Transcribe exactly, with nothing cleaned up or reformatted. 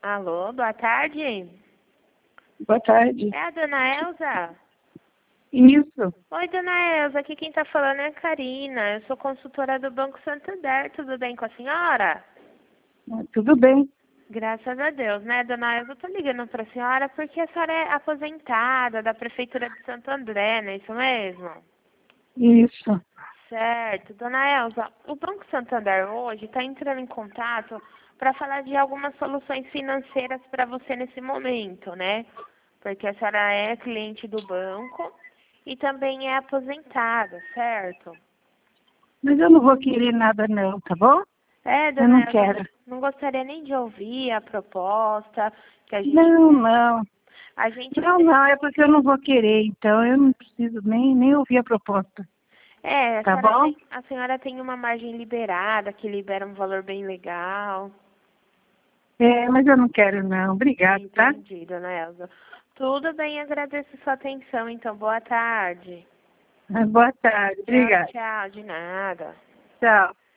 Alô, boa tarde. Boa tarde. É a dona Elza? Isso. Oi, dona Elza, aqui quem tá falando é a Karina. Eu sou consultora do Banco Santander. Tudo bem com a senhora? Tudo bem. Graças a Deus, né, dona Elza? Eu tô ligando pra senhora porque a senhora é aposentada da Prefeitura de Santo André, não é isso mesmo? Isso. Certo. Dona Elza, o Banco Santander hoje está entrando em contato para falar de algumas soluções financeiras para você nesse momento, né? Porque a senhora é cliente do banco e também é aposentada, certo? Mas eu não vou querer nada não, tá bom? É, Eu dona não Elza, quero. não gostaria nem de ouvir a proposta que a gente Não, tem. não. A gente Não, tem. não, é porque eu não vou querer, então eu não preciso nem, nem ouvir a proposta. É, a Tá senhora bom? tem, a senhora tem uma margem liberada que libera um valor bem legal. É, mas eu não quero não. Obrigado, tá? Entendi, dona Elza. Tudo bem, agradeço sua atenção, então boa tarde. Boa tarde. Tchau, Obrigada. tchau, de nada. Tchau.